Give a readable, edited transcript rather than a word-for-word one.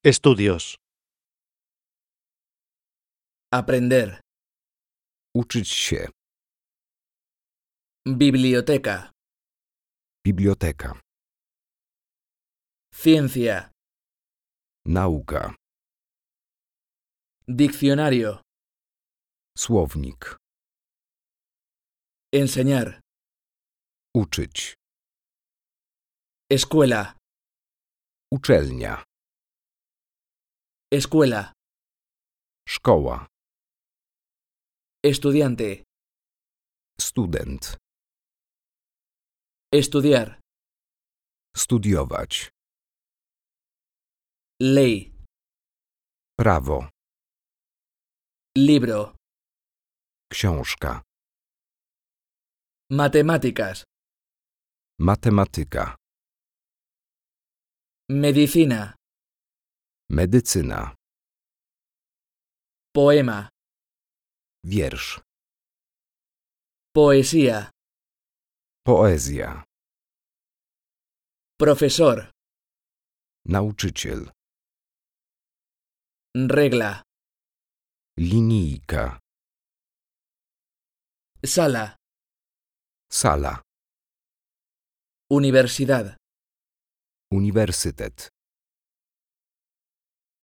Estudios. Aprender. Uczyć się. Biblioteca. Biblioteka. Ciencia. Nauka. Diccionario. Słownik. Enseñar. Uczyć. Escuela. Uczelnia. Escuela. Szkoła. Estudiante. Student. Estudiar. Studiować. Ley. Prawo. Libro. Książka. Matemáticas. Matematyka. Medicina. Medycyna. Poema. Wiersz. Poesía. Poezja. Profesor. Nauczyciel. Regla. Linijka. Sala. Sala. Universidad. Uniwersytet.